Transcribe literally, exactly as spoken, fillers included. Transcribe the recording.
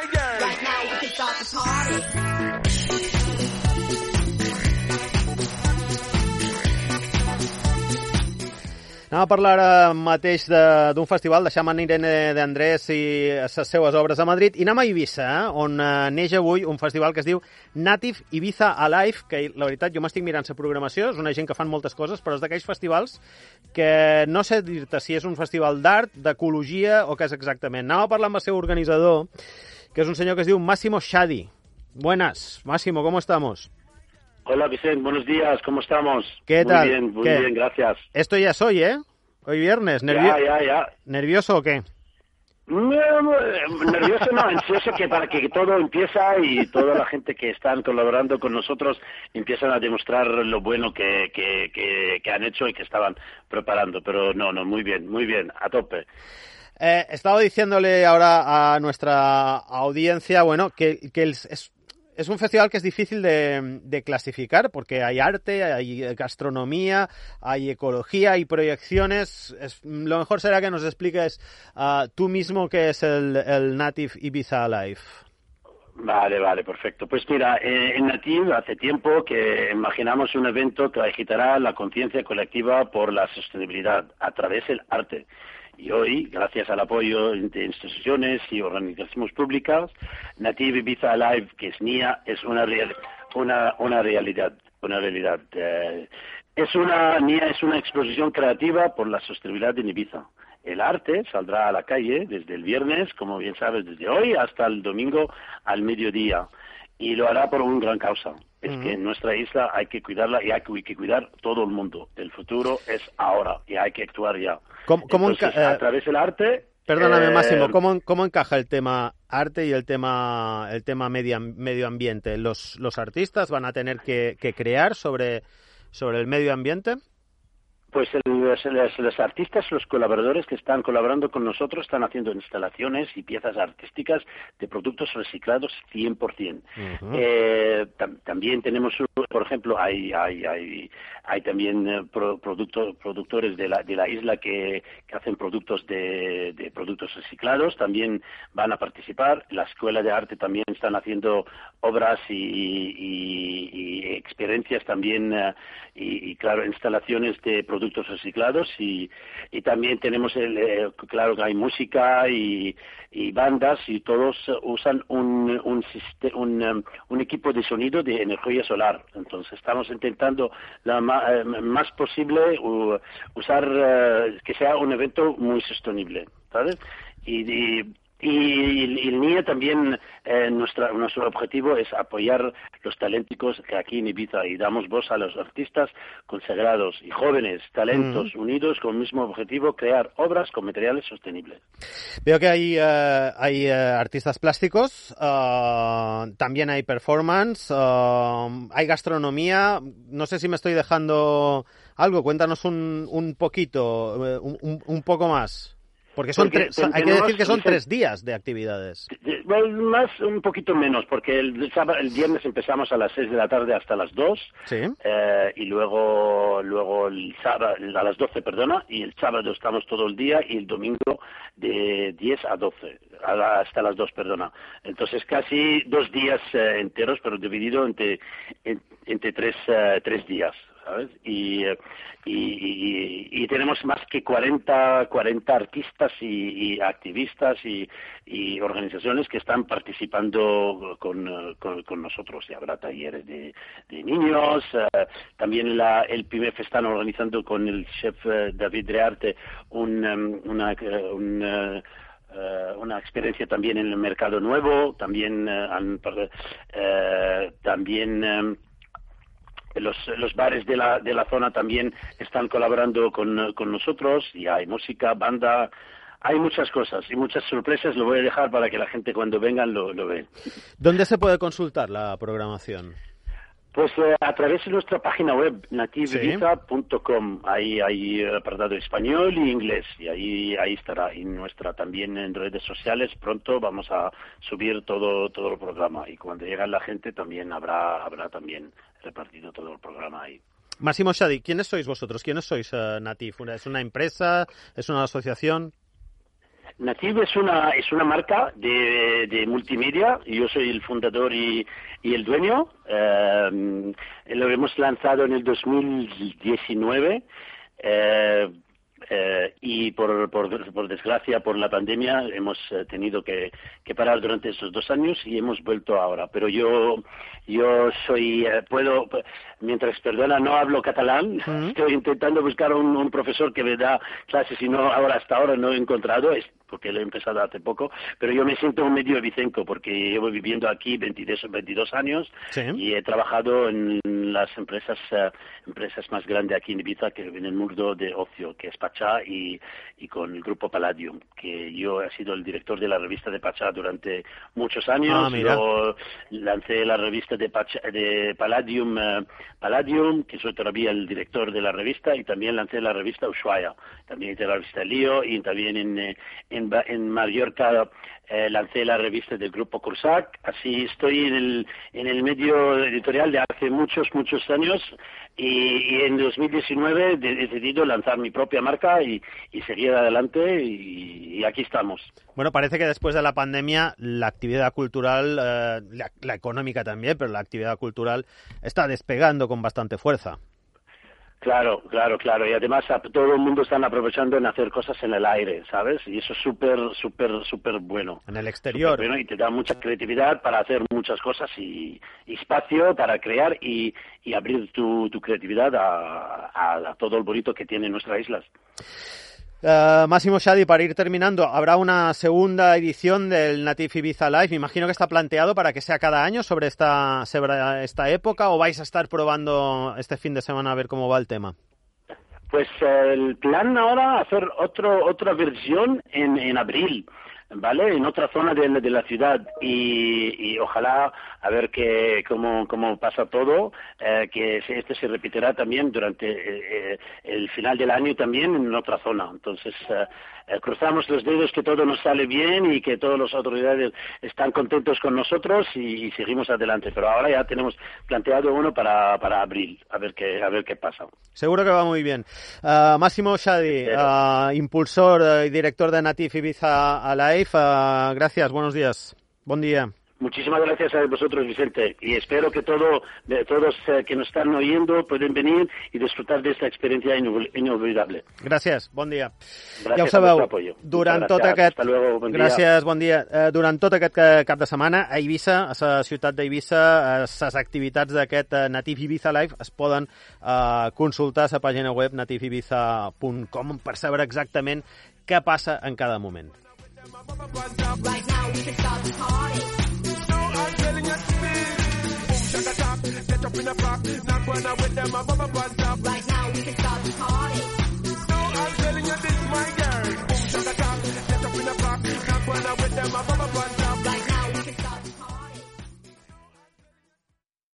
Right now we can start the party. Anem a parlar ara mateix de- d'un festival, deixem en Irene de Andrés i les seues obres a Madrid, i anem a Eivissa, eh, on eh, neix avui un festival que es diu Native Ibiza Alive, que la veritat jo m'estic mirant la programació, és una gent que fan moltes coses, però és d'aquells festivals que no sé dir-te si és un festival d'art, d'ecologia o què és exactament. Anem a parlar amb el seu organitzador, que és un senyor que es diu Massimo Shadi. Buenas, Massimo, ¿cómo estamos? Hola Vicente, buenos días, ¿cómo estamos? ¿Qué muy tal? bien, muy ¿Qué? bien, gracias. Esto ya es hoy, ¿eh? Hoy viernes. Nervio- Ya, ya, ya. ¿Nervioso o qué? No, nervioso no, ansioso que para que todo empieza y toda la gente que están colaborando con nosotros empiezan a demostrar lo bueno que, que, que, que han hecho y que estaban preparando. Pero no, no, muy bien, muy bien, a tope. Eh, estaba diciéndole ahora a nuestra audiencia, bueno, que, que el- es, es un festival que es difícil de, de clasificar porque hay arte, hay gastronomía, hay ecología, hay proyecciones. Es, lo mejor será que nos expliques ah, tú mismo qué es el, el Native Ibiza Alive. Vale, vale, perfecto. Pues mira, eh, en Native hace tiempo que imaginamos un evento que agitará la conciencia colectiva por la sostenibilidad a través del arte. Y hoy, gracias al apoyo de instituciones y organizaciones públicas, Native Ibiza Alive, que es N I A, es una, real, una, una realidad. Una realidad. Eh, es una, N I A es una exposición creativa por la sostenibilidad en Ibiza. El arte saldrá a la calle desde el viernes, como bien sabes, desde hoy hasta el domingo al mediodía. Y lo hará por una gran causa. Es Ujú. que en nuestra isla hay que cuidarla y hay que, hay que cuidar todo el mundo. El futuro es ahora y hay que actuar ya. ¿Cómo, cómo Entonces, enca- eh, a través del arte... Perdóname, eh, Máximo, ¿cómo, ¿cómo encaja el tema arte y el tema el tema medio, medio ambiente? ¿Los, los artistas van a tener que, que crear sobre, sobre el medio ambiente? Pues el- los, los- los artistas, los colaboradores que están colaborando con nosotros están haciendo instalaciones y piezas artísticas de productos reciclados cien por ciento. Ujú. eh, tam- también tenemos, por ejemplo, hay hay hay, hay también eh, pro- producto- productores de la de la isla que, que hacen productos de, de productos reciclados, también van a participar. La Escuela de Arte también están haciendo obras y, y- y experiencias también eh, y, y, claro, instalaciones de productos reciclados y, y también tenemos, el, eh, claro que hay música y, y bandas y todos eh, usan un, un, siste- un, um, un equipo de sonido de energía solar. Entonces estamos intentando la ma- eh, más posible u- usar eh, que sea un evento muy sostenible, ¿sabes? Y, y Y el N I A también, eh, nuestra, nuestro objetivo es apoyar los talentos que aquí en Ibiza y damos voz a los artistas consagrados y jóvenes talentos Mm. unidos con el mismo objetivo, crear obras con materiales sostenibles. Veo que hay, eh, hay eh, artistas plásticos, eh, también hay performance, eh, hay gastronomía. No sé si me estoy dejando algo. Cuéntanos un, un poquito, eh, un, un, un poco más. Porque son Porque tres, son- hay que tenemos- decir que son dicen- tres días de actividades. Bueno, más, un poquito menos, porque el, sábado, el viernes empezamos a las seis de la tarde hasta las dos, Sí. eh, y luego luego el sábado, a las doce, perdona, y el sábado estamos todo el día, y el domingo de diez a doce, a la- hasta las dos, perdona. Entonces casi dos días eh, enteros, pero dividido entre, en- entre tres, eh, tres días. ¿Sabes? Y, eh, y, y- y tenemos más que cuarenta, cuarenta artistas y, y activistas y, y organizaciones que están participando con, eh, con, con nosotros. Y habrá talleres de, de niños, eh, también la, el P I M E F están organizando con el chef eh, David Rearte un, em, una, eh, un, eh, eh, una experiencia también en el mercado nuevo, también eh, han, eh, también em, Los, los bares de la, de la zona también están colaborando con, con nosotros y hay música, banda, hay muchas cosas y muchas sorpresas. Lo voy a dejar para que la gente cuando vengan lo, lo ve. ¿Dónde se puede consultar la programación? Pues eh, a través de nuestra página web, native ibiza punto com. Ahí hay apartado español y inglés y ahí ahí estará. Y nuestra también en redes sociales pronto vamos a subir todo todo el programa y cuando llegue la gente también habrá habrá también repartido todo el programa ahí. Massimo Shadi, ¿quiénes sois vosotros? ¿Quiénes sois uh, Native? ¿Es una empresa? ¿Es una asociación? Native es una es una marca de, de multimedia. Yo soy el fundador y, y el dueño. Eh, lo hemos lanzado en el dos mil diecinueve. Eh, Eh, y por, por, por desgracia, por la pandemia, hemos eh, tenido que, que parar durante esos dos años y hemos vuelto ahora. Pero yo yo soy, eh, puedo, mientras, perdona, no hablo catalán, uh-huh. Estoy intentando buscar un, un profesor que me da clases y no, ahora hasta ahora no he encontrado, es porque lo he empezado hace poco, pero yo me siento un medio ibicenco porque llevo viviendo aquí veintidós, veintidós años sí. Y he trabajado en las empresas uh, empresas más grandes aquí en Ibiza, que en el mundo de ocio, que es Pachá, y, y con el grupo Palladium, que yo he sido el director de la revista de Pachá durante muchos años. Ah, luego lancé la revista de, Pachá, de Palladium, uh, Palladium, que soy todavía el director de la revista, y también lancé la revista Ushuaia, también de la revista Lío, y también en, en, en Mallorca eh, lancé la revista del grupo Cursac. Así estoy en el, en el medio editorial de hace muchos, muchos años, y, y en dos mil diecinueve he decidido lanzar mi propia marca y, y seguir adelante, y, y aquí estamos. Bueno, parece que después de la pandemia la actividad cultural, eh, la, la económica también, pero la actividad cultural está despegando con bastante fuerza. Claro, claro, claro. Y además a, todo el mundo está aprovechando en hacer cosas en el aire, ¿sabes? Y eso es súper, súper, súper bueno. En el exterior. Bueno, y te da mucha creatividad para hacer muchas cosas y, y espacio para crear y, y abrir tu, tu creatividad a, a, a todo el bonito que tienen nuestras islas. Uh, Máximo Shadi, para ir terminando, ¿habrá una segunda edición del Native Ibiza Live? Me imagino que está planteado para que sea cada año sobre esta, sobre esta época, ¿o vais a estar probando este fin de semana a ver cómo va el tema? Pues eh, el plan ahora es hacer otro, otra versión en, en abril, ¿vale? En otra zona de, de la ciudad, y, y ojalá a ver que cómo, cómo pasa todo, eh, que este se repetirá también durante eh, el final del año también en otra zona. Entonces eh, eh, cruzamos los dedos que todo nos sale bien y que todas las autoridades están contentos con nosotros, y, y seguimos adelante. Pero ahora ya tenemos planteado uno para, para abril, a ver qué a ver qué pasa. Seguro que va muy bien. Uh, Máximo Shadi, uh, impulsor y director de Native Ibiza Alive, uh, gracias, buenos días. Buen día. Muchísimas gracias a vosotros, Vicente, y espero que todo, de todos eh, que nos están oyendo pueden venir y disfrutar de esta experiencia inolvidable. Gràcies, bon dia. Gràcies, ja ho sabeu, durant tot aquest... Hasta luego, bon gràcies, dia. bon dia. Uh, durant tot aquest cap de setmana, a Eivissa, a la ciutat d'Eivissa, les activitats d'aquest uh, Native Ibiza Live es poden uh, consultar a la pàgina web native ibiza punt com per saber exactament què passa en cada moment. Right now we can start the party. I'm telling you to me. Boom, shaka top, get up in a park, not wanna with them, I'm up on top. Right now we can start the party. No, I'm telling you this.